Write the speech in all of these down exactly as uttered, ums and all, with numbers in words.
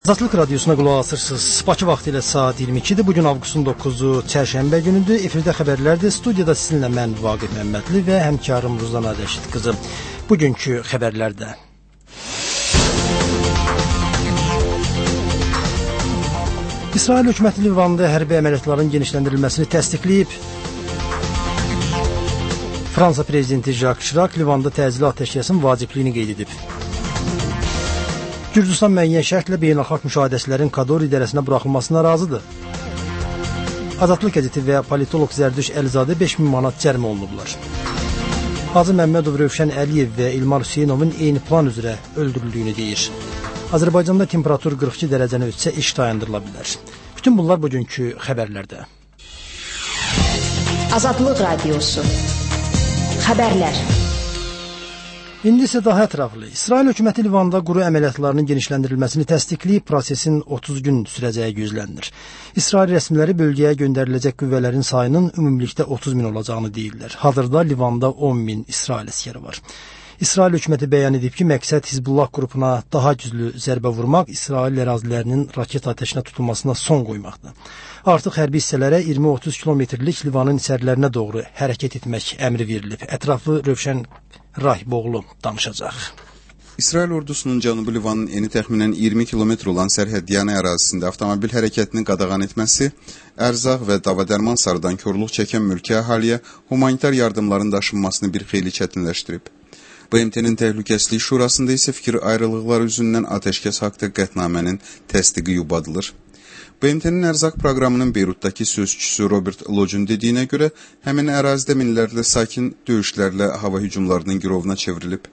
Azadlıq Radiosuna qulaq asırsınız. Bakı vaxtı ilə saat iyirmi ikidir. Bugün avqustun doqquzu çərşənbə günüdür. Efirdə xəbərlərdir. Studiyada sizinlə mən Vaqif Məmmədli və həmkarım Ruzana Rəşid qızı. Bugünkü xəbərlərdə İsrail hökuməti Livanda hərbi əməliyyatların genişləndirilməsini təsdiqləyib. Fransa prezidenti Jacques Chirac Livanda təcili atəşkəsin vacibliyini qeyd edib. Gürcüstan müəyyən şərtlə beynəlxalq müşahidəçilərin Kador idarəsinə buraxılmasına razıdır. Azadlıq qəzeti və politoloq Zərdüş Əlizadə beş min manat cərimə olunublar. Hacı Məmmədov Rövşən Əliyev və İlmar Hüseynovun eyni plan üzrə öldürüldüyünü deyir. Azərbaycanda temperatur qırx iki dərəcəni ötsə iş dayandırıla bilər. Bütün bunlar bugünkü xəbərlərdə. Azadlıq Radiosu Xəbərlər. İndi isə daha ətraflı. İsrail hökuməti Livanda quru əməliyyatlarının genişləndirilməsini təsdiqləyib, prosesin otuz gün sürəcəyi gözlənilir. İsrail rəsmiləri bölgəyə göndəriləcək qüvvələrin sayının ümumilikdə otuz min olacağını deyirlər. Hazırda Livanda on min İsrail əskəri var. İsrail hökuməti bəyan edib ki, məqsəd Hizbullah qrupuna daha güclü zərbə vurmaq, İsrail ərazilərinin raket atəşinə tutulmasına son qoymaqdır. Artıq hərbi hissələrə iyirmi otuz kilometrlik Livanın içərilərinə doğru hərəkət etmək əmri verilib. Ətraflı Rövşən Rahiboğlu danışacaq. İsrail ordusunun Cənubi Livanın eni təxminən iyirmi kilometr olan sərhədyanı ərazisində avtomobil hərəkətini qadağan etməsi, ərzaq və dava-dərman sarıdan korluq çəkən mülki əhaliyə humanitar yardımların daşınmasını bir xeyli çətinləşdirib. B M T-nin Təhlükəsizlik Şurasında isə fikir ayrılıqları üzündən atəşkəs haqda qətnamənin təsdiqi yubadılır. B M T-nin ərzaq proqramının Beyrutdakı sözçüsü Robert Lodge'un dediyinə görə, həmin ərazidə minlərlə sakin döyüşlərlə hava hücumlarının girovuna çevrilib.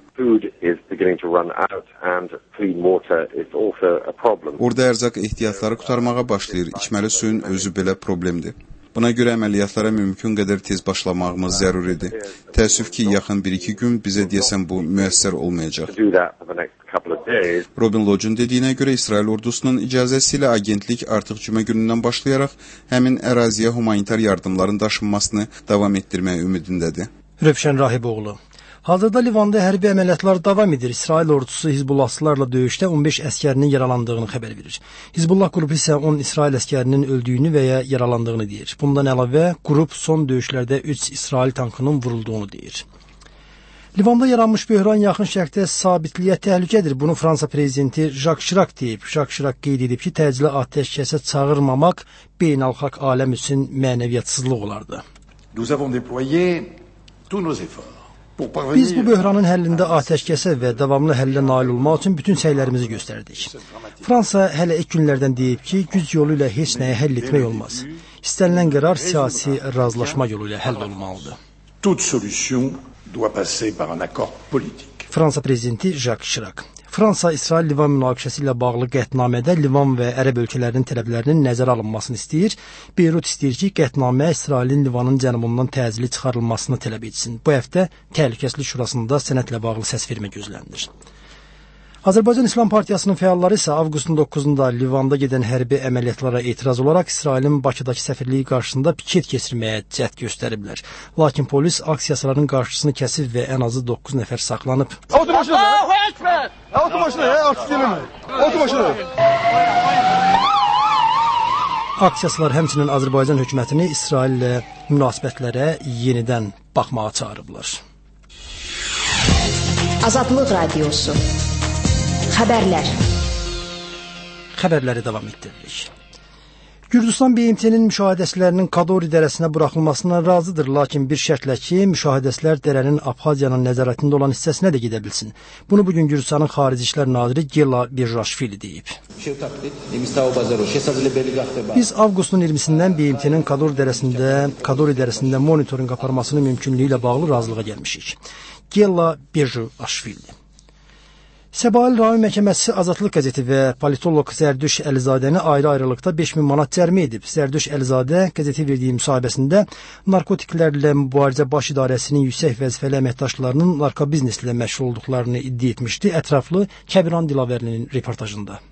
Orada ərzaq ehtiyatları qutarmağa başlayır, içməli suyun özü belə problemdir. Buna görə əməliyyatlara mümkün qədər tez başlamağımız zəruridir. Təəssüf ki, yaxın bir iki gün bizə deyəsən bu müəssər olmayacaq. Robin Lodge'un dediyinə görə İsrail ordusunun icazəsi ilə agentlik artıq cümə günündən başlayaraq həmin əraziyə humanitar yardımların daşınmasını davam etdirməyə ümidindədir. Rövşən Rahiboğlu. Hazırda Livanda hərbi əməliyyatlar davam edir. İsrail ordusu Hizbullahçılarla döyüşdə on beş əskərinin yaralandığını xəbər verir. Hizbullah qrupu isə on İsrail əskərinin öldüyünü və ya yaralandığını deyir. Bundan əlavə, qrup son döyüşlərdə üç İsrail tankının vurulduğunu deyir. Livanda yaranmış böhran yaxın şərqdə sabitliyə təhlükədir. Bunu Fransa prezidenti Jacques Chirac deyib. Jacques Chirac qeyd edib ki, təcili atəşkəsə çağırmamaq beynəlxalq aləm üçün mənəviyyatsızlıq olardı. Nous avons déployé tous nos efforts. Biz bu böhranın həllində atəşkəsə və davamlı həllə nail olmaq üçün bütün səylərimizi göstərdik. Fransa hələ ilk günlərdən deyib ki, güc yolu ilə heç nəyə həll etmək olmaz. İstənilən qərar siyasi razılaşma yolu ilə həll olmalıdır. Toute solution doit passer par un accord politique. Fransa prezidenti Jacques Chirac. Fransa İsrail-Livan münaqişəsi ilə bağlı qətnamədə Livan və Ərəb ölkələrinin tələblərinin nəzərə alınmasını istəyir. Beyrut istəyir ki, qətnamə İsrailin Livanın cənubundan təcili çıxarılmasını tələb etsin. Bu həftə Təhlükəsizlik Şurasında sənədlə bağlı səsvermə gözlənilir. Azərbaycan İslam Partiyasının fəalları isə avqustun doqquzunda Livanda gedən hərbi əməliyyatlara etiraz olaraq İsrailin Bakıdakı səfirliyi qarşısında piket keçirməyə cəhd göstəriblər. Lakin polis aksiyasıların qarşısını kəsib və ən azı doqquz nəfər saxlanıb. Otomaşına! Otomaşına! Otomaşına! Aksiyasılar həmçinin Azərbaycan hökumətini İsrail ilə münasibətlərə yenidən baxmağa çağırıblar. Azadlıq Radiosu Xəbərlər. Xəbərləri davam etdiririk. Gürcüstan B M T-nin müşahidəçilərinin Kador idarəsinə buraxılmasına razıdır, lakin bir şərtlə ki, müşahidəçilər dərənin Abxaziyanın nəzarətində olan hissəsinə də gedə bilsin. Bunu bugün Gürcüstanın Xarici İşlər naziri Gela Birjaşvili deyib. Biz avqustun iyirmisindən B M T-nin Kador dərəsində, Kador idarəsində monitorinq aparmasının mümkünlüyü ilə bağlı razılığa gəlmişik. Gela Birjaşvili. Səbail Rayon Məhkəməsi Azadlıq qəzeti və politoloq Zərdüş Əlizadəni ayrı-ayrılıqda beş min manat cərimə edib. Zərdüş Əlizadə qəzeti verdiyi müsahibəsində narkotiklərlə mübarizə baş idarəsinin yüksək vəzifəli əməkdaşlarının narkobizneslə məşğul olduqlarını iddia etmişdi. Ətraflı Kəbiran Dilavərlinin reportajında.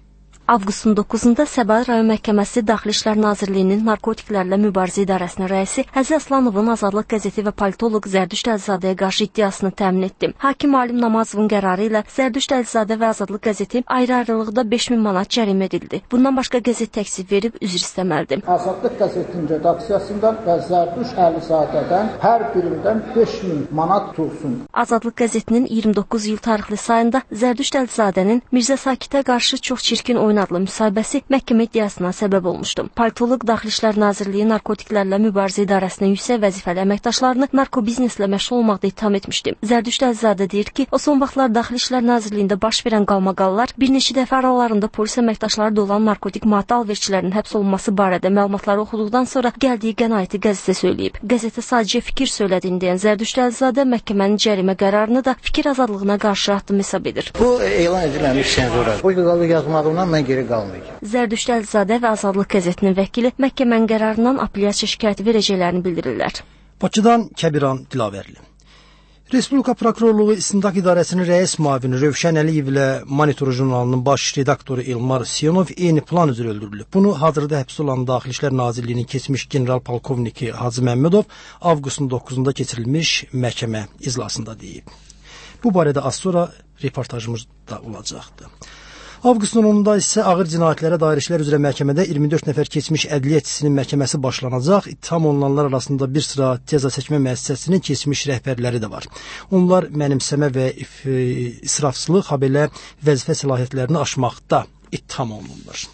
Avqustun doqquzunda Səbail rayon məhkəməsi Daxili İşlər Nazirliyinin Narkotiklərlə Mübarizə İdarəsinin rəisi Həzi Aslanovun Azadlıq qəzeti və politoloq Zərdüşt Əlizadəyə qarşı iddiasını təmin etdi. Hakim Alim Namazovun qərarı ilə Zərdüşt Əlizadə və Azadlıq qəzeti ayrı-ayrılıqda beş min manat cərimə edildi. Bundan başqa qəzet təksib verib üzr istəməlidir. Azadlıq qəzetinin redaksiyasından və Zərdüşt Əlizadədən hər birindən beş min manat tutulsun. Azadlıq qəzetinin iyirmi doqquz iyul tarixli sayında Zərdüşt Əlizadənin Mirzə Sakitə qarşı çox çirkin oyun adlı müsahibəsi məhkəmə iddiasına səbəb olmuşdu. Politoloq Daxili İşlər Nazirliyi Narkotiklərlə Mübarizə İdarəsinin yüksək vəzifəli əməkdaşlarını narkobizneslə məşğul olmaqda ittiham etmişdi. Zərdüşt Əlizadə deyir ki, o son vaxtlar Daxili İşlər Nazirliyində baş verən qalmaqallar bir neçə dəfə aralarında polis əməkdaşları da olan narkotik maddə alverçilərinin həbs olunması barədə məlumatları oxuduqdan sonra gəldiyi qənaəti qəzetə söyləyib. Qəzetə sadəcə fikir söylədiyini deyən Zərdüşt Əlizadə məhkəmənin cərimə qərarını da fikir azadlığına qarşı addım hesab edir. Bu elan edilmiş senzura. Bu qalı yazmadığından mən geri qalmayacağam. Zərdüşt Əlizadə və Azadlıq qəzetinin vəkili məhkəmənin qərarından apellyasiya şikayəti verəcəklərini bildirirlər. Bakıdan Kəbiran Dilavərli. Respublika Prokurorluğu İstintaq İdarəsinin rəis müavini Rövşən Əliyev ilə Monitor jurnalının baş redaktoru Elmar Siyonov eyni plan üzrə öldürülüb. Bunu hazırda həbs olan Daxili İşlər Nazirliyinin keçmiş general polkovniki Hacı Məmmədov avqustun doqquzunda keçirilmiş məhkəmə iclasında deyib. Bu barədə az sonra reportajımız da olacaqdır. Avqustun onunda isə ağır cinayətlərə dair işlər üzrə məhkəmədə iyirmi dörd nəfər keçmiş ədliyyə etçisinin məhkəməsi başlanacaq. İttiham olunanlar arasında bir sıra cəza çəkmə müəssisəsinin keçmiş rəhbərləri də var. Onlar mənimsəmə və israfçılıq, habelə vəzifə səlahiyyətlərini aşmaqda ittiham olunurlar.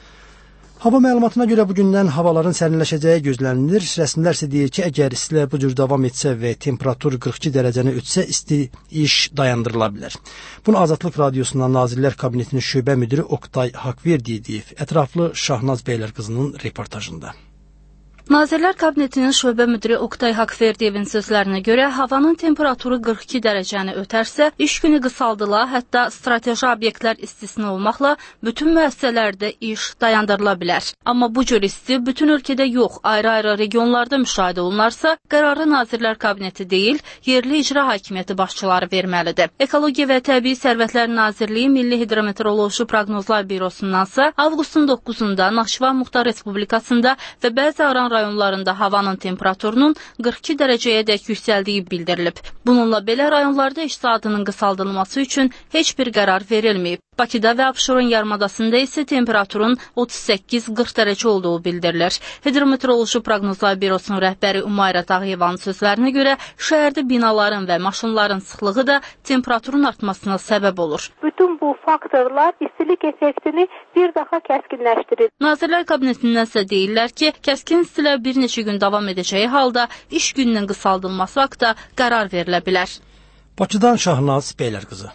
Hava məlumatına görə bugündən havaların sərinləşəcəyi gözlənilir. Rəsmilər isə deyir ki, əgər istilər bu cür davam etsə və temperatur qırx iki dərəcəni ötsə, isti iş dayandırıla bilər. Bunu Azadlıq Radiosundan Nazirlər Kabinetinin şöbə müdiri Oktay Haqverdiyev deyib. Ətraflı Şahnaz Beylərqızının reportajında. Nazirlər Kabinetinin şöbə müdiri Oktay Haqverdiyevin sözlərinə görə havanın temperaturu qırx iki dərəcəni ötərsə, iş günü qısaldıla, hətta strateji obyektlər istisna olmaqla bütün müəssisələrdə iş dayandırıla bilər. Amma bu cür isti bütün ölkədə yox, ayrı-ayrı regionlarda müşahidə olunarsa, qərarı Nazirlər Kabineti deyil, yerli icra hakimiyyəti başçıları verməlidir. Ekologiya və Təbii Sərvətlər Nazirliyi Milli Hidrometeoroloji Proqnozlar Bürosundansa avqustun doqquzunda Naxçıvan Muxtar Respublikasında və bəzi aran rayonlarında havanın temperaturunun qırx iki dərəcəyədək yüksəldiyi bildirilib. Bununla belə rayonlarda iş saatının qısaldılması üçün heç bir qərar verilməyib. Bakıda və Abşeron yarımadasında isə temperaturun otuz səkkiz qırx dərəcə olduğu bildirilir. Hidrometeoroloji Proqnozlar Bürosunun rəhbəri Umayra Tağıyevanın sözlərinə görə şəhərdə binaların və maşınların sıxlığı da temperaturun artmasına səbəb olur. Bütün bu faktorlar istilik effektini bir daha kəskinləşdirir. Nazirlər Kabinetindən isə deyirlər ki, kəskin istilər bir neçə gün davam edəcəyi halda iş gününün qısaldılması haqqında qərar verilə bilər. Bakıdan Şahnaz Beylərqızı.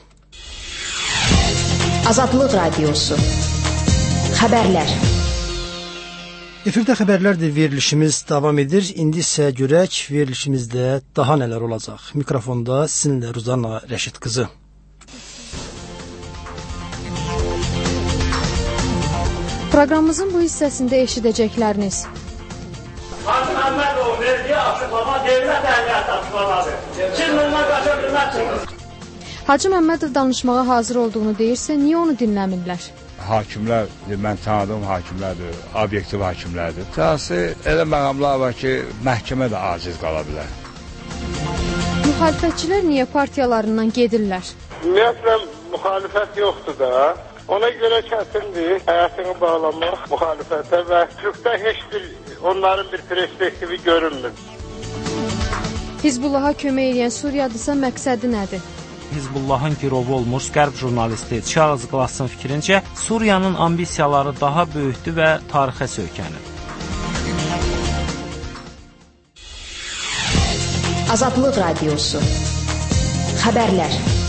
Azadlıq Radiosu. Xəbərlər. Efirdə xəbərlərdir, verilişimiz davam edir. İndi isə görək verilişimizdə daha nələr olacaq. Mikrofonda sizinlə Ruzana Rəşid qızı. Proqramımızın bu hissəsində eşidəcəkləriniz. Hacı Məmmədov verdiyi açıqlama dövlət əhliyyəti açıqlamadır. Siz bundan qaça bilməzsiniz. Hacı Məmmədov danışmağa hazır olduğunu deyirsə, niyə onu dinləmirlər? Hakimlər, mən tanıdığım hakimlərdir, obyektiv hakimlərdir. Siyasi elə məqamlar var ki, məhkəmə də aciz qala bilər. Müxalifətçilər niyə partiyalarından gedirlər? Ümumiyyətlə, müxalifət yoxdur da. Ona görə çətindir həyatını bağlamaq müxalifətə və Türkdə heç bir onların bir perspektivi görünmür. Hizbullaha kömək edən Suriyadırsa məqsədi nədir? Hizbullahın girovu olmuş qərb jurnalisti Charles Glass'ın fikrincə, Suriyanın ambisiyaları daha böyükdür və tarixə söykənir. Azadlıq Radiosu. Xəbərlər.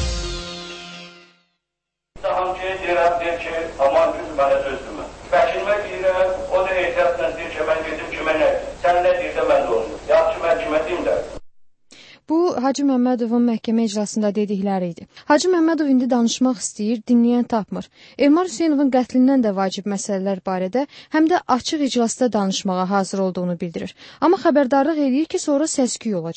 Hamıya deyirəm, deyir ki, aman gün mənə sözdürmə. Vəkilmə deyirəm, o da ehtiyatla deyir ki, mən dedim ki, mənə, sən nə deyirsə mən də onu. Yaxşı, mən kimə deyim də. Bu, Hacı Məmmədovun məhkəmə iclasında dedikləri idi. Hacı Məmmədov indi danışmaq istəyir, dinləyən tapmır. Elmar Hüseynovun qətlindən də vacib məsələlər barədə həm də açıq iclasda danışmağa hazır olduğunu bildirir. Amma xəbərdarlıq edir ki, sonra səs-küy olacaq.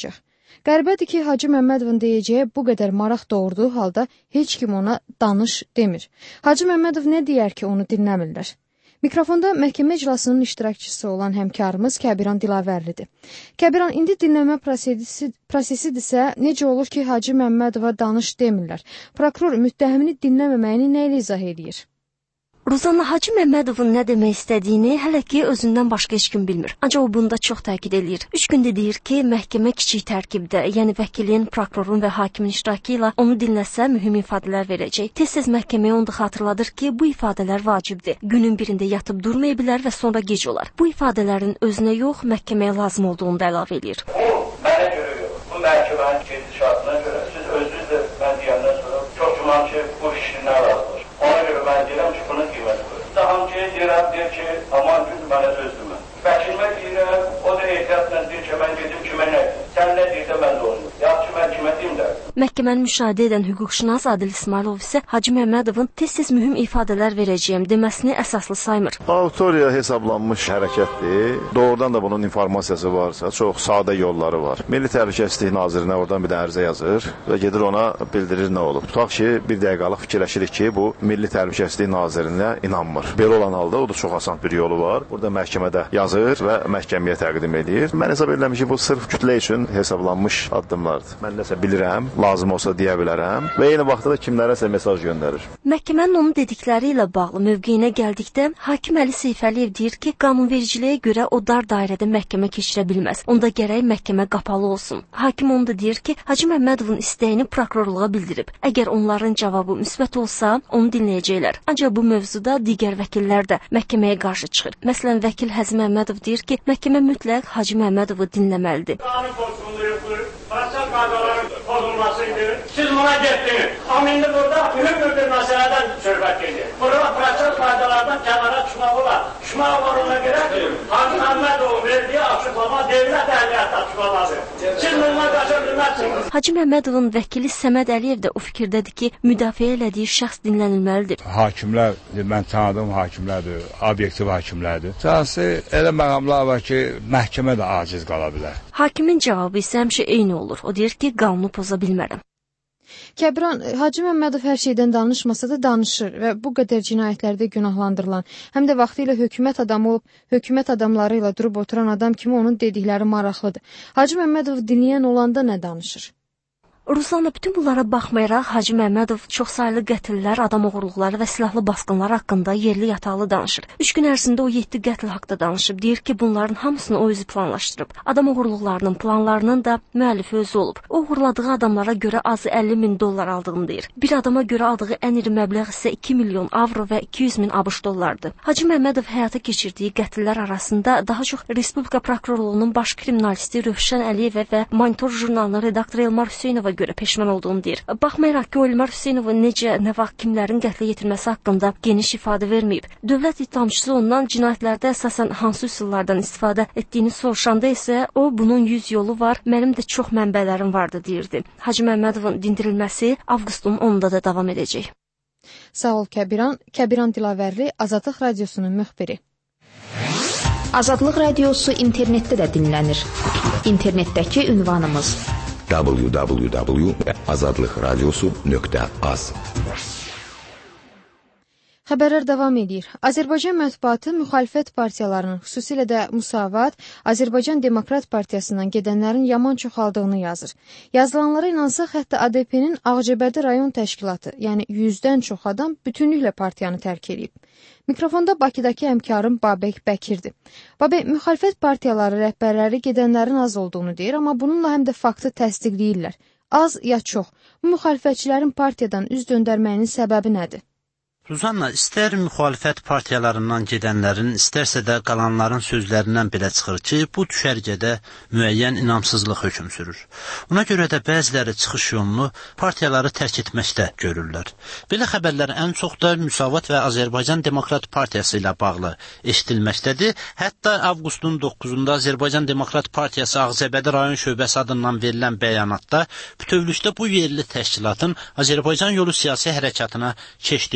Qəribədir ki, Hacı Məmmədovun deyəcəyi bu qədər maraq doğurduğu halda heç kim ona danış demir. Hacı Məmmədov nə deyər ki, onu dinləmirlər? Mikrofonda məhkəmə iclasının iştirakçısı olan həmkarımız Kəbiran Dilavərlidir. Kəbiran, indi dinləmə prosesi, prosesidirsə, necə olur ki, Hacı Məmmədova danış demirlər? Prokuror müttəhimini dinləməməyini nə ilə izah edir? Ruzanna, Hacı Məmmədovun nə demək istədiyini hələ ki özündən başqa heç kim bilmir. Ancaq o bunda çox təkid eləyir. Üç gündə deyir ki, məhkəmə kiçik tərkibdə, yəni vəkilin, prokurorun və hakimin iştirakı ilə onu dinləsə mühüm ifadələr verəcək. Tez-tez məhkəməyə onu xatırladır ki, bu ifadələr vacibdir. Günün birində yatıb durmaya bilər və sonra gec olar. Bu ifadələrin özünə yox, məhkəməyə lazım olduğunu da əlavə eləyir. Bu mənə görə yox. Bu məhkəmənin gedişatına görə siz özünüz də mən deyəndən sonra çox güman ki, bu fikrindən razıdır. Ona görə mən deyirəm ki, bunun qiyməti qoyur. Hamıya deyirəm, deyir ki, aman gün mənə söz demə. Vəkilimə deyirəm, o da ehtiyatla deyir ki, mən dedim kimə nə deyim. Sən nə deyirsə mən də onu. Yaxşı, mən kimə deyim də. Məhkəməni müşahidə edən hüquqşünas Adil İsmailov isə Hacı Məmmədovun tez-tez mühüm ifadələr verəcəyəm deməsini əsaslı saymır. Auditoriya hesablanmış hərəkətdir. Doğrudan da bunun informasiyası varsa, çox sadə yolları var. Milli Təhlükəsizlik Nazirinə oradan bir də ərizə yazır və gedir ona bildirir nə olub. Tutaq ki, bir dəqiqəlıq fikirləşirik ki, bu Milli Təhlükəsizlik Nazirinə inanmır. Belə olan halda o da çox asan bir yolu var. Burada məhkəmədə yazır və məhkəməyə təqdim edir. Mən hesab edirəm ki, bu sırf kütlə üçün hesablanmış addımlardır. Mən nəsə bilirəm, lazım olsa deyə bilərəm və eyni vaxtda da kimlərəsə mesaj göndərir. Məhkəmənin onun dedikləri ilə bağlı mövqeyinə gəldikdə hakim Əli Seyfəliyev deyir ki, qanunvericiliyə görə o dar dairədə məhkəmə keçirə bilməz. Onda gərək məhkəmə qapalı olsun. Hakim onu da deyir ki, Hacı Məmmədovun istəyini prokurorluğa bildirib. Əgər onların cavabı müsbət olsa, onu dinləyəcəklər. Ancaq bu mövzuda digər vəkillər də məhkəməyə qarşı çıxır. Məsələn, vəkil Həzim Məmmədov deyir ki, məhkəmə mütləq Hacı Məmmədovu dinləməlidir. Qanun pozğunluğudur, proses qaydaların pozulmasıdır. Siz buna getdiniz. Amma indi burada mühüm bir məsələdən söhbət gedir. Burada proses qaydalardan kənara çıxmaq olar. Çıxmaq olarına görə Hacı Məmmədovun verdiyi açıqlama dövlət əhliyyət açıqlamadır. Siz bununla qaça bilməzsiniz. Hacı Məmmədovun vəkili Səməd Əliyev də o fikirdədir ki, müdafiə elədiyi şəxs dinlənilməlidir. Hakimlər, mən tanıdığım hakimlərdir, obyektiv hakimlərdir. Səhəsi elə məqamlar var ki, məhkəmə də aciz qala bilər. Hakimin cavabı isə həmişə eyni olur. O deyir ki, qanunu poza bilmərəm. Kəbran, Hacı Məmmədov hər şeydən danışmasa da danışır və bu qədər cinayətlərdə günahlandırılan, həm də vaxtilə hökumət adamı olub, hökumət adamları ilə durub oturan adam kimi onun dedikləri maraqlıdır. Hacı Məmmədov dinləyən olanda nə danışır? Ruslanla bütün bunlara baxmayaraq Hacı Məmmədov çoxsaylı qətllər, adam oğurluqları və silahlı basqınlar haqqında yerli yataqlı danışır. Üç gün ərzində o yeddi qətl haqda danışıb. Deyir ki, bunların hamısını o özü planlaşdırıb. Adam oğurluqlarının planlarının da müəllifi özü olub. O uğurladığı adamlara görə azı əlli min dollar aldığını deyir. Bir adama görə aldığı ən iri məbləğ isə iki milyon avro və iki yüz min ABŞ dollardır. Hacı Məmmədov həyata keçirdiyi qətllər arasında daha çox Respublika Prokurorluğunun baş kriminalisti Rövşən Əliyevə və Monitor jurnalının redaktoru Elmar Hüseynova görə peşman olduğunu deyir. Baxmayaraq ki, o Elmar Hüseynova necə, nə vaxt kimlərin qətlə yetirilməsi haqqında geniş ifadə verməyib. Dövlət ittihamçısı ondan cinayətlərdə əsasən hansı üsullardan istifadə etdiyini soruşanda isə o, bunun yüz yolu var, mənim də çox mənbələrim vardı deyirdi. Hacı Məmmədovun dindirilməsi avqustun onunda da davam edəcək. Sağ ol Kəbiran. Kəbiran Dilavərli, Azadlıq Radiosunun müxbiri. Azadlıq Radiosu internetdə də dinlənir. İnternetdəki ünvanımız w w w nöqtə azadlıq radiosu nöqtə az. Xəbərlər davam edir. Azərbaycan mətbuatı müxalifət partiyalarının, xüsusilə də Müsavat, Azərbaycan Demokrat Partiyasından gedənlərin yaman çoxaldığını yazır. Yazılanlara inansaq, hətta A D P-nin Ağcabədi rayon təşkilatı, yəni yüzdən çox adam bütünlüklə partiyanı tərk edib. Mikrofonda Bakıdakı həmkarım Babək Bəkirdir. Babək, müxalifət partiyaları rəhbərləri gedənlərin az olduğunu deyir, amma bununla həm də faktı təsdiqləyirlər. Az ya çox. Bu müxalifətçilərin partiyadan üz döndərməyinin səbəbi nədir? Ruzanna, istər müxalifət partiyalarından gedənlərin, istərsə də qalanların sözlərindən belə çıxır ki, bu düşərgədə müəyyən inamsızlıq hökm sürür. Ona görə də bəziləri çıxış yolunu partiyaları tərk etməkdə görürlər. Belə xəbərlər ən çox da Müsavat və Azərbaycan Demokrat Partiyası ilə bağlı eşidilməkdədir. Hətta avqustun doqquzunda Azərbaycan Demokrat Partiyası Ağcabədi rayon şöbəsi adından verilən bəyanatda bütövlükdə bu yerli təşkilatın Azərbaycan yolu siyasi hərəkatına keçdiyi bildirilir.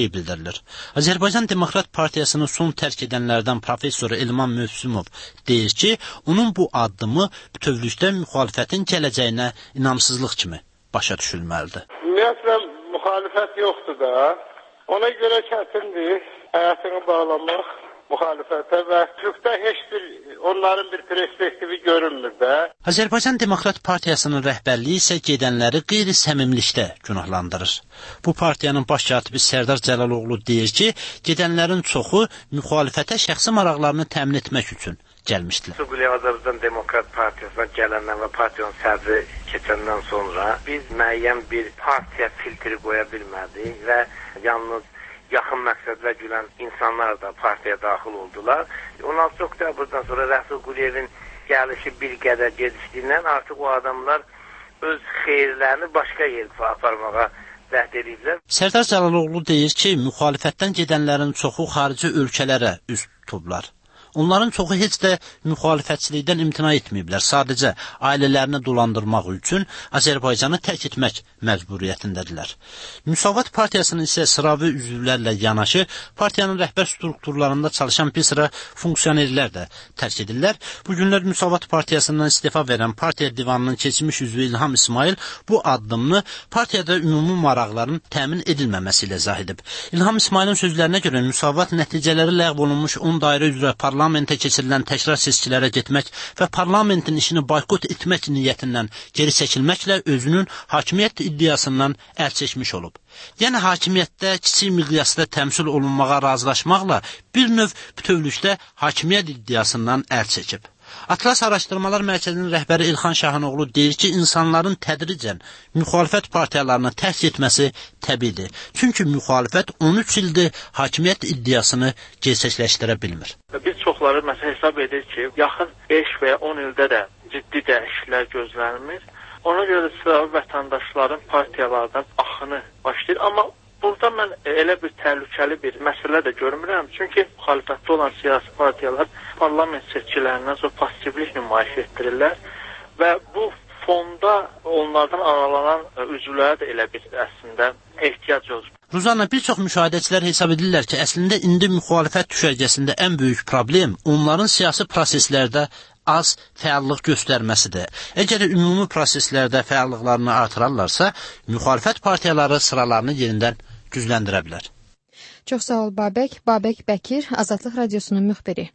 verilir. Azərbaycan Demokrat Partiyasını son tərk edənlərdən professor Elman Mövsümov deyir ki, onun bu addımı bütövlükdə müxalifətin gələcəyinə inamsızlıq kimi başa düşülməlidir. Ümumiyyətlə müxalifət yoxdur da, ona görə çətindir həyatını bağlamaq müxalifətə və Türkdə heç bir onların bir perspektivi görünmür də. Azərbaycan Demokrat Partiyasının rəhbərliyi isə gedənləri qeyri-səmimlikdə günahlandırır. Bu partiyanın baş katibi Sərdar Cəlaloğlu deyir ki, gedənlərin çoxu müxalifətə şəxsi maraqlarını təmin etmək üçün gəlmişdilər. Suquli Azərbaycan Demokrat Partiyasına gələnlər və partiyanın sədri keçəndən sonra biz müəyyən bir partiya filtri qoya bilmədik və yalnız yaxın məqsədlə gülən insanlar da partiyaya daxil oldular. on altı oktyabrdan sonra Rəsul Quliyevin gəlişi bir qədər gedişdiyindən artıq o adamlar öz xeyirlərini başqa yerə aparmağa cəhd ediblər. Sərdar Cəlaloğlu deyir ki, müxalifətdən gedənlərin çoxu xarici ölkələrə üz tutublar. Onların çoxu heç də müxalifətçilikdən imtina etməyiblər. Sadəcə ailələrini dolandırmaq üçün Azərbaycanı tərk etmək məcburiyyətindədirlər. Müsavat Partiyasının isə sıravi üzvlərlə yanaşı partiyanın rəhbər strukturlarında çalışan bir sıra funksionerlər də tərk edirlər. Bu günlər Müsavat Partiyasından istifa verən partiya divanının keçmiş üzvü İlham İsmail bu addımını partiyada ümumi maraqların təmin edilməməsi ilə izah edib. İlham İsmailin sözlərinə görə Müsavat nəticələri ləğv olunmuş on dairə üzrə parlamentə parlamentə keçirilən təkrar seçkilərə getmək və parlamentin işini boykot etmək niyyətindən geri çəkilməklə özünün hakimiyyət iddiasından əl çəkmiş olub. Yəni hakimiyyətdə kiçik miqyasda təmsil olunmağa razılaşmaqla bir növ bütövlükdə hakimiyyət iddiasından əl çəkib. Atlas Araşdırmalar Mərkəzinin rəhbəri İlxan Şahinoğlu deyir ki, insanların tədricən müxalifət partiyalarını tərk etməsi təbiidir. Çünki müxalifət on üç ildir hakimiyyət iddiasını gerçəkləşdirə bilmir. Biz çoxları məsələ hesab edir ki, yaxın beş və ya on ildə də ciddi dəyişikliklər gözlənilmir. Ona görə də sıravi vətəndaşların partiyalardan axını başlayır. Amma burada mən elə bir təhlükəli bir məsələ də görmürəm. Çünki müxalifətdə olan siyasi partiyalar parlament seçkilərindən sonra passivlik nümayiş etdirirlər və bu fonda onlardan aralanan üzvlərə də elə bir əslində ehtiyac olur. Ruzanna, bir çox müşahidəçilər hesab edirlər ki, əslində indi müxalifət düşərgəsində ən böyük problem onların siyasi proseslərdə az fəallıq göstərməsidir. Əgər ümumi proseslərdə fəallıqlarını artırarlarsa, müxalifət partiyaları sıralarını yerindən gücləndirə bilər. Çox sağ ol Babək. Babək Bəkir, Azadlıq Radiosunun müxbiri.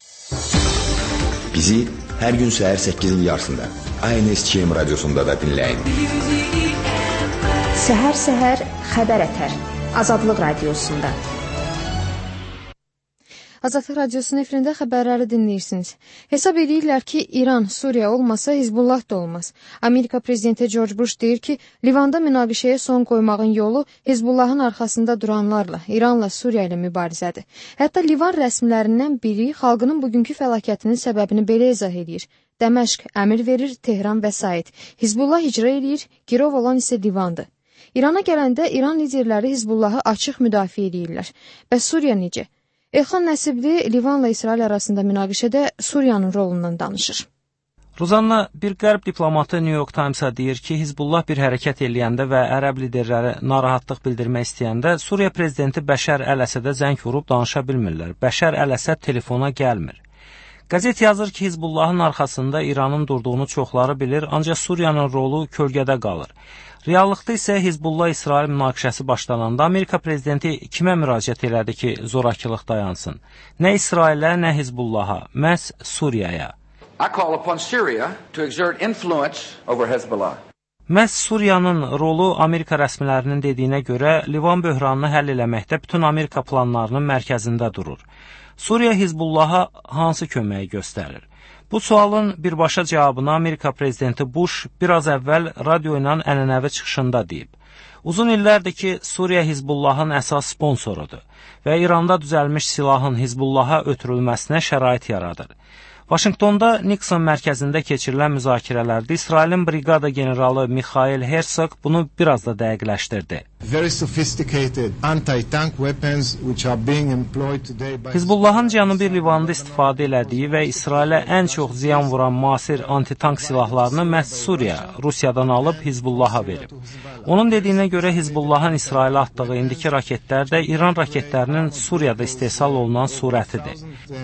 Bizi hər gün səhər səkkizin yarısında A N S K M radiosunda da dinləyin. Səhər-səhər xəbər ətər. Azadlıq Radiosunda. Azadlıq Radiosunun efirində xəbərləri dinləyirsiniz. Hesab edirlər ki, İran, Suriya olmasa Hizbullah da olmaz. Amerika prezidenti George Bush deyir ki, Livanda münaqişəyə son qoymağın yolu Hizbullahın arxasında duranlarla, İranla, Suriya ilə mübarizədir. Hətta Livan rəsmilərindən biri xalqının bugünkü fəlakətinin səbəbini belə izah edir. Dəməşq əmr verir, Tehran vəsait. Hizbullah icra edir, girov olan isə Livandır. İrana gələndə İran liderləri Hizbullahı açıq müdafiə edirlər. Bəs Suriya necə? Elxan Nəsibli Livanla İsrail arasında münaqişədə Suriyanın rolundan danışır. Ruzanna, bir qərb diplomatı New York Times-a deyir ki, Hizbullah bir hərəkət eləyəndə və ərəb liderləri narahatlıq bildirmək istəyəndə Suriya prezidenti Bəşər Əl-Əsədə zəng vurub danışa bilmirlər. Bəşər Əl-Əsəd telefona gəlmir. Qəzet yazır ki, Hizbullahın arxasında İranın durduğunu çoxları bilir, ancaq Suriyanın rolu kölgədə qalır. Reallıqda isə Hizbullah-İsrail münaqişəsi başlananda Amerika prezidenti kimə müraciət elədi ki, zorakılıq dayansın? Nə İsrailə, nə Hizbullaha, məhz Suriyaya. I call upon Syria to exert influence over Hezbollah. Məhz Suriyanın rolu Amerika rəsmilərinin dediyinə görə Livan böhranını həll eləməkdə bütün Amerika planlarının mərkəzində durur. Suriya Hizbullaha hansı köməyi göstərir? Bu sualın birbaşa cavabını Amerika prezidenti Bush biraz əvvəl radio ilə ənənəvi çıxışında deyib. Uzun illərdir ki, Suriya Hizbullahın əsas sponsorudur və İranda düzəlmiş silahın Hizbullaha ötürülməsinə şərait yaradır. Vaşinqtonda Nixon mərkəzində keçirilən müzakirələrdə İsrailin briqada generalı Mikhail Herzog bunu biraz da dəqiqləşdirdi. Hizbullahın Cənubi Livanda istifadə elədiyi və İsrailə ən çox ziyan vuran müasir antitank silahlarını məhz Suriya, Rusiyadan alıb Hizbullaha verib. Onun dediyinə görə Hizbullahın İsrailə atdığı indiki raketlər də İran raketlərinin Suriyada istehsal olunan surətidir.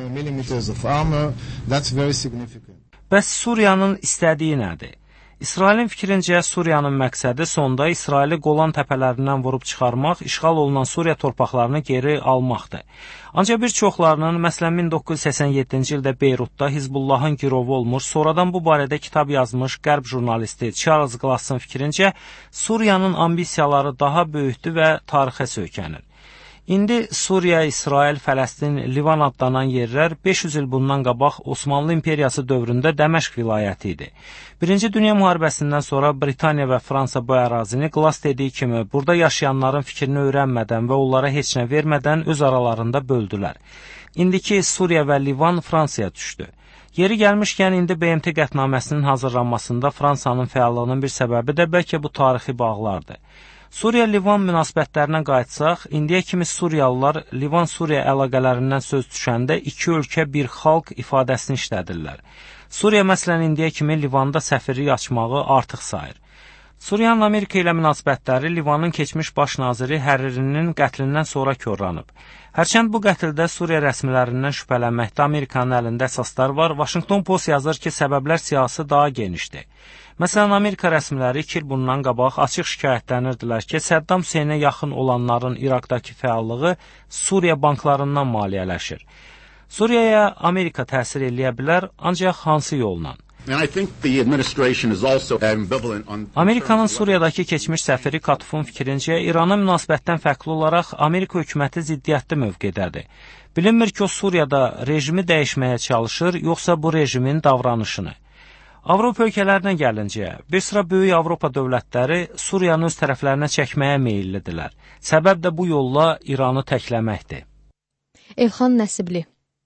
Bəs Suriyanın istədiyi nədir? İsrailin fikrincə Suriyanın məqsədi sonda İsraili Qolan təpələrindən vurub çıxarmaq, işğal olunan Suriya torpaqlarını geri almaqdır. Ancaq bir çoxlarının, məsələn min doqquz yüz səsən yeddinci ildə Beyrutda Hizbullahın girovu olmuş, sonradan bu barədə kitab yazmış qərb jurnalisti Charles Glass'ın fikrincə Suriyanın ambisiyaları daha böyükdür və tarixə söykənir. İndi Suriya, İsrail, Fələstin, Livan adlanan yerlər beş yüz il bundan qabaq Osmanlı İmperiyası dövründə Dəməşq vilayəti idi. Birinci Dünya müharibəsindən sonra Britaniya və Fransa bu ərazini Glass dediyi kimi burada yaşayanların fikrini öyrənmədən və onlara heç nə vermədən öz aralarında böldülər. İndiki Suriya və Livan Fransaya düşdü. Yeri gəlmişkən indi B M T qətnaməsinin hazırlanmasında Fransanın fəallığının bir səbəbi də bəlkə bu tarixi bağlardır. Suriya-Livan münasibətlərinə qayıtsaq, indiyə kimi Suriyalılar Livan-Suriya əlaqələrindən söz düşəndə iki ölkə bir xalq ifadəsini işlədirlər. Suriya məsələn indiyə kimi Livanda səfirlik açmağı artıq sayır. Suriyanın Amerika ilə münasibətləri Livanın keçmiş baş naziri Hərrinin qətlindən sonra korlanıb. Hərçənd bu qətldə Suriya rəsmilərindən şübhələnməkdə Amerikanın əlində əsaslar var, Washington Post yazır ki, səbəblər siyasi daha genişdir. Məsələn, Amerika rəsmiləri iki il bundan qabaq açıq şikayətlənirdilər ki, Səddam Hüseynə yaxın olanların İraqdakı fəallığı Suriya banklarından maliyyələşir. Suriyaya Amerika təsir eləyə bilər, ancaq hansı yolla? Amerikanın Suriyadakı keçmiş səfiri Katufun fikrincə, İrana münasibətdən fərqli olaraq Amerika hökuməti ziddiyyətli mövqedədir. Bilinmir ki, o Suriyada rejimi dəyişməyə çalışır, yoxsa bu rejimin davranışını. Avropa ölkələrinə gəlincə, bir sıra böyük Avropa dövlətləri Suriyanı öz tərəflərinə çəkməyə meyillidirlər. Səbəb də bu yolla İranı təkləməkdir. Elxan Nəsibli.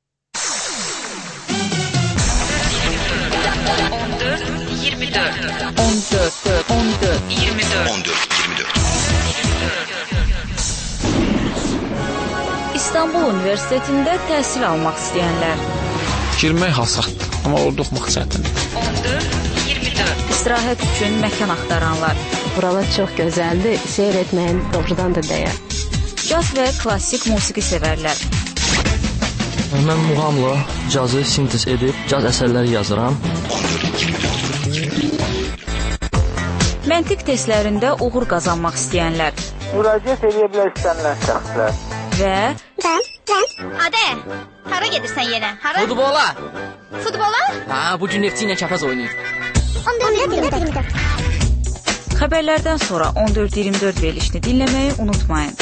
on dörd iyirmi dörd on dörd on dörd iyirmi dörd on dörd iyirmi dörd İstanbul Universitetində təhsil almaq istəyənlər. Girmək hasatdır, amma orada oxumaq çətindir. on dörd iyirmi dörd İstirahət üçün məkan axtaranlar. Buralar çox gözəldir, seyr etməyin doğrudan da dəyər. Caz və klassik musiqi sevərlər. Mən muğamla cazı sintez edib, caz əsərləri yazıram. Məntiq testlərində uğur qazanmaq istəyənlər. Müraciət edə bilər istənilən şəxslər. Və Mən, mən. Adə, hara gedirsən yenə? Hara? Futbola. Futbola? Ha, bugün Neftçi ilə kəpəz oynayır. on dörd iyirmi dörd Xəbərlərdən sonra on dörd iyirmi dörd verilişini dinləməyi unutmayın.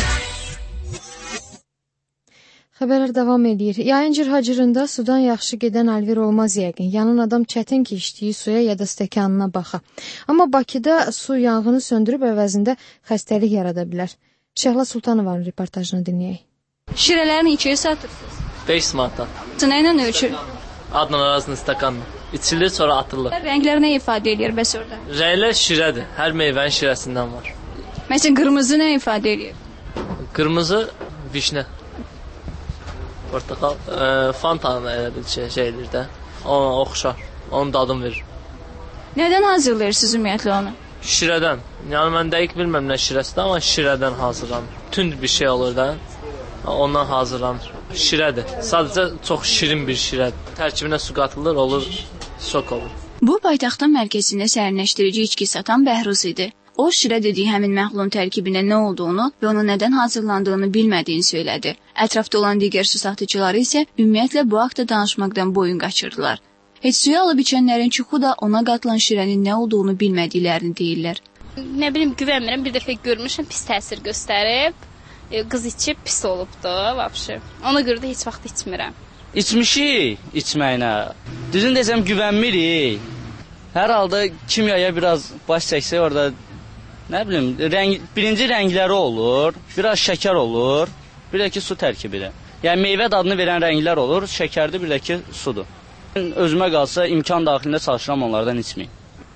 Xəbərlər davam edir. Yayın cırhacırında sudan yaxşı gedən alver olmaz yəqin. Yanan adam çətin ki, içdiyi suya ya da stəkanına baxa. Amma Bakıda su yanğını söndürüb əvəzində xəstəlik yarada bilər. Şəhla Sultanovanın reportajını dinləyək. Şirələrin içi satırsınız? beş manatdan. Nə ilə ölçür? Adnan Arazının stəkanını. İçilir, sonra atılır. Rənglər nə ifadə edir bəs orada? Rənglər şirədir. Hər meyvənin şirəsindən var. Məsələn, qırmızı nə ifadə edir? Qırmızı vişnə. Portakal, e, Fantanın elə bir şey, şeydir də. Ona oxşar, onun dadını verir. Nədən hazırlayırsınız ümumiyyətlə onu? Şirədən. Yəni mən dəqiq bilməm nə şirəsidir, amma şirədən hazırlanır. Tünd bir şey olur da, ondan hazırlanır. Şirədir. Sadəcə çox şirin bir şirədir. Tərkibinə su qatılır, olur, sok olur. Bu paytaxtın mərkəzində sərinləşdirici içki satan Bəhruz idi. O, şirə dediyi həmin məhlulun tərkibində nə olduğunu və onun nədən hazırlandığını bilmədiyini söylədi. Ətrafda olan digər su satıcıları isə ümumiyyətlə bu haqda danışmaqdan boyun qaçırdılar. Heç suyu alıb içənlərin çoxu da ona qatılan şirənin nə olduğunu bilmədiklərini deyirlər. Nə bilim, güvənmirəm, bir dəfə görmüşəm, pis təsir göstərib, qız içib pis olubdu, vəbşi. Ona görə də heç vaxt içmirəm. İçmişik içməyinə. Düzün desəm güvənmirik. Hər halda kimyaya biraz baş çəksək orada nə bilim, rəng, birinci rəngləri olur, biraz şəkər olur, bir də ki, su tərkibidir. Yəni, meyvə dadını verən rənglər olur, şəkərdir, bir də ki, sudur. Özümə qalsa imkan daxilində çalışıram onlardan içməyim.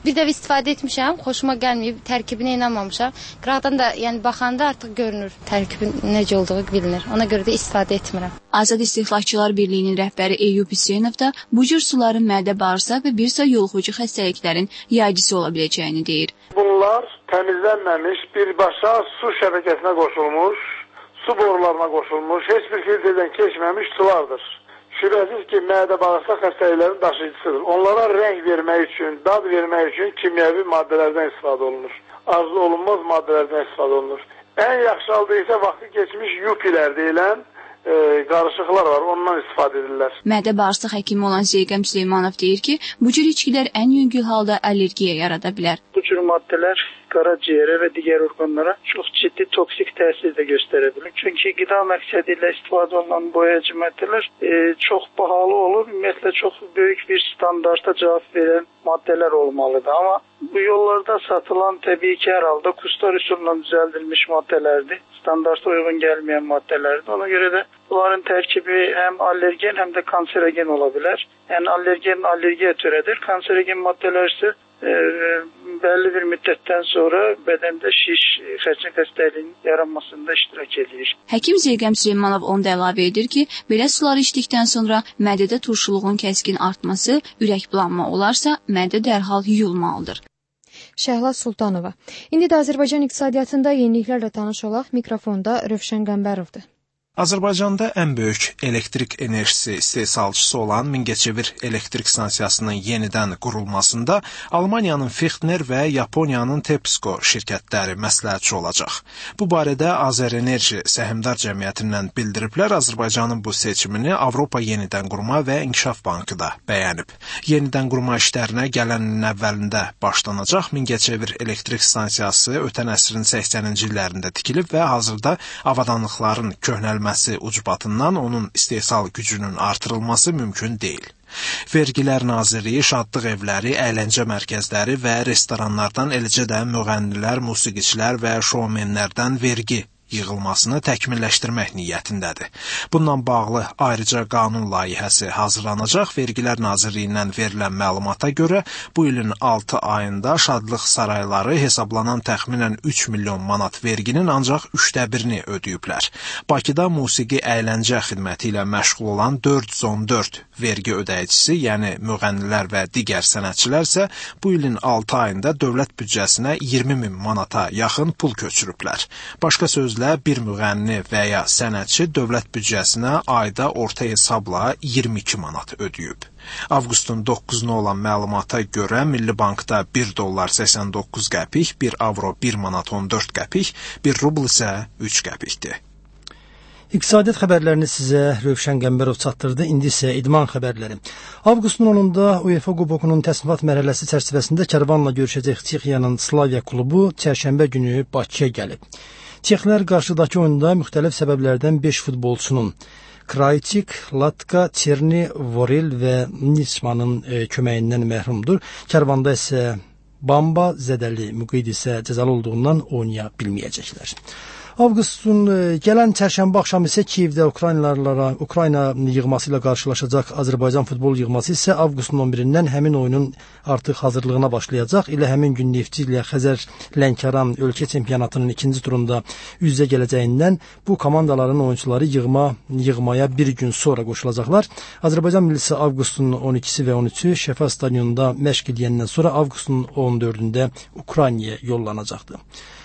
Bir dəfə istifadə etmişəm, xoşuma gəlməyib, tərkibinə inanmamışam. Qıraqdan da, yəni baxanda artıq görünür, tərkibin necə olduğu bilinir. Ona görə də istifadə etmirəm. Azad İstehlakçılar Birliyinin rəhbəri Eyyub Hüseynov da bu cür suların mədə bağırsaq və bir sıra yoluxucu xəstəliklərin yayıcısı ola biləcəyini deyir. Bunlar təmizlənməmiş, birbaşa su şəbəkəsinə qoşulmuş, su borularına qoşulmuş, heç bir filtrdən keçməmiş sulardır. Şübhəsiz ki, mədə bağırsaq xəstəliklərin daşıyıcısıdır. Onlara rəng vermək üçün, dad vermək üçün kimyəvi maddələrdən istifadə olunur. Arzu olunmaz maddələrdən istifadə olunur. Ən yaxşı halda isə vaxtı keçmiş yupilər deyilən e, qarışıqlar var, ondan istifadə edirlər. Mədə bağırsaq həkimi olan Zeygəm Süleymanov deyir ki, bu cür içkilər ən yüngül halda allergiya yarada bilər. Bu cür maddələr qaraciyərə və digər orqanlara çox ciddi toksik təsir də göstərə bilir. Çünki qida məqsədi ilə istifadə olunan boyayıcı maddələr e, çox bahalı olur. Ümumiyyətlə çox böyük bir standarta cavab verən maddələr olmalıdır. Amma bu yollarda satılan təbii ki, hər halda kustar üsulla düzəldilmiş maddələrdir. Standarta uyğun gəlməyən maddələrdir. Ona görə də bunların tərkibi həm allergen, həm də kanserogen ola bilər. Yəni allergen allergiya törədir. Kanserogen maddələr isə e, bəlli bir müddətdən sonra bədəndə şiş, xərçəng xəstəliyinin yaranmasında iştirak edir. Həkim Zeygəm Süleymanov onu da əlavə edir ki, belə suları içdikdən sonra mədədə turşuluğun kəskin artması, ürək bulanma olarsa, mədə dərhal yuyulmalıdır. Şəhla Sultanova. İndi də Azərbaycan iqtisadiyyatında yeniliklərlə tanış olaq. Mikrofonda Rövşən Qəmbərovdur. Azərbaycanda ən böyük elektrik enerjisi istehsalçısı olan Mingəçevir elektrik stansiyasının yenidən qurulmasında Almaniyanın Fichtner və Yaponiyanın Tepco şirkətləri məsləhətçi olacaq. Bu barədə Azərenerji Səhmdar Cəmiyyətindən bildiriblər. Azərbaycanın bu seçimini Avropa Yenidən Qurma və İnkişaf Bankı da bəyənib. Yenidən qurma işlərinə gələn ilin əvvəlində başlanacaq. Mingəçevir elektrik stansiyası ötən əsrin səksəninci illərində tikilib və hazırda avadanlıqların köhnəlməsi ucbatından onun istehsal gücünün artırılması mümkün deyil. Vergilər Nazirliyi şadlıq evləri, əyləncə mərkəzləri və restoranlardan, eləcə də müğənnilər, musiqiçilər və şoumenlərdən vergi yığılmasını təkmilləşdirmək niyyətindədir. Bundan bağlı ayrıca qanun layihəsi hazırlanacaq. Vergilər Nazirliyindən verilən məlumata görə bu ilin altı ayında şadlıq sarayları hesablanan təxminən üç milyon manat verginin ancaq üçdə birini ödəyiblər. Bakıda musiqi əyləncə xidməti ilə məşğul olan dörd yüz on dörd vergi ödəyicisi, yəni müğənnilər və digər sənətçilər isə bu ilin altı ayında dövlət büdcəsinə iyirmi min manata yaxın pul köçürüblər. Başqa sözlə bir müğənni və ya sənətçi dövlət büdcəsinə ayda orta hesabla iyirmi iki manat ödəyib. Avqustun doqquzuna olan məlumata görə Milli Bankda bir dollar səksən doqquz qəpik, bir avro bir manat on dörd qəpik, bir rubl isə üç qəpikdir. İqtisadiyyat xəbərlərini sizə Rövşən Qəmbərov çatdırdı. İndi isə idman xəbərləri. Avqustun onunda UEFA Kubokunun təsnifat mərhələsi çərçivəsində Kərvanla görüşəcək Çexiyanın Slavia klubu çərşənbə günü Bakıya gəlib. Çexlər qarşıdakı oyunda müxtəlif səbəblərdən beş futbolçunun Krajcik, Latka, Çerni, Vorel və Nismanın e, köməyindən məhrumdur. Kərvanda isə Bamba, Zədəli, Müqid isə cəzalı olduğundan oynaya bilməyəcəklər. Avqustun gələn çərşənbə axşamı isə Kiyevdə Ukraynalılara Ukrayna yığması ilə qarşılaşacaq Azərbaycan futbol yığması isə avqustun on birindən həmin oyunun artıq hazırlığına başlayacaq. Elə həmin gün Neftçi ilə Xəzər Lənkəran ölkə çempionatının ikinci turunda üz-üzə gələcəyindən bu komandaların oyunçuları yığma yığmaya bir gün sonra qoşulacaqlar. Azərbaycan millisi avqustun on ikisi və on üçü Şəfa stadionunda məşq edəndən sonra avqustun on dördündə Ukraynaya yollanacaqdı.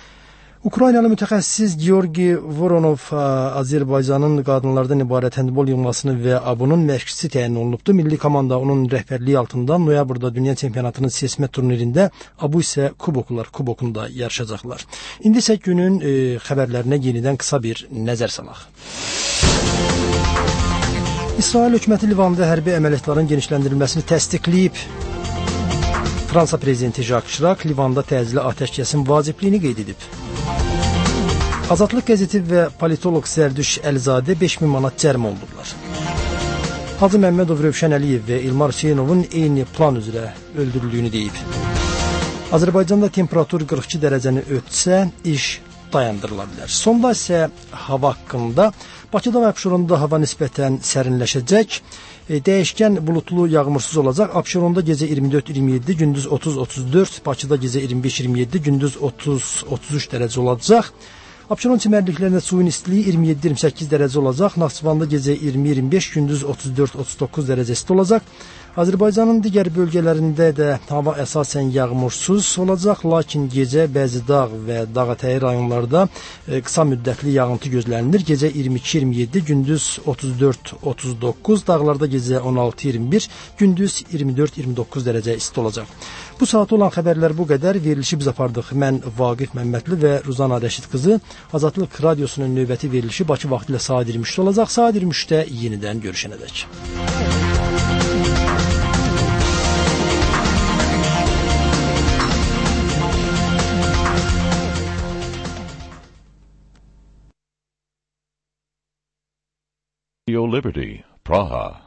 Ukraynalı mütəxəssis Georgi Voronov Azərbaycanın qadınlardan ibarət handbol yığmasını və bunun məşqçisi təyin olunubdu. Milli komanda onun rəhbərliyi altında noyabrda dünya çempionatının seçmə turnirində, bu isə kuboklar kubokunda yarışacaqlar. İndi isə günün e, xəbərlərinə yenidən qısa bir nəzər salaq. İsrail hökuməti Livanda hərbi əməliyyatların genişləndirilməsini təsdiqləyib. Fransa prezidenti Jacques Chirac Livanda təcili atəşkəsin vacibliyini qeyd edib. Azadlıq qəzeti və politoloq Zərdüş Əlizadə beş min manat cərimə olunublar. Hacı Məmmədov Rövşən Əliyev və İlmar Hüseynovun eyni plan üzrə öldürüldüyünü deyib. Azərbaycanda temperatur qırx iki dərəcəni ötsə, iş dayandırıla bilər. Sonda isə hava haqqında Bakıda və Abşeronda hava nisbətən sərinləşəcək. E, dəyişkən bulutlu, yağmursuz olacaq. Abşeronda gecə iyirmi dörd iyirmi yeddi, gündüz otuz otuz dörd, Bakıda gecə iyirmi beş iyirmi yeddi, gündüz otuz otuz üç dərəcə olacaq. Abşeron çimərliklərində suyun istiliyi iyirmi yeddi iyirmi səkkiz dərəcə olacaq. Naxçıvanda gecə iyirmi iyirmi beş, gündüz otuz dörd otuz doqquz dərəcə isti olacaq. Azərbaycanın digər bölgələrində də hava əsasən yağmursuz olacaq, lakin gecə bəzi dağ və dağətəyi rayonlarda e, qısa müddətli yağıntı gözlənilir. Gecə iyirmi iki iyirmi yeddi, gündüz otuz dörd otuz doqquz, dağlarda gecə on altı iyirmi bir, gündüz iyirmi dörd iyirmi doqquz dərəcə isti olacaq. Bu saat olan xəbərlər bu qədər. Verilişi biz apardıq. Mən Vaqif Məmmədli və Ruzana Rəşid qızı. Azadlıq Radiosunun növbəti verilişi Bakı vaxtı ilə saat iyirmi üçdə olacaq. Saat iyirmi üçdə yenidən görüşənədək. Radio Liberty, Praha.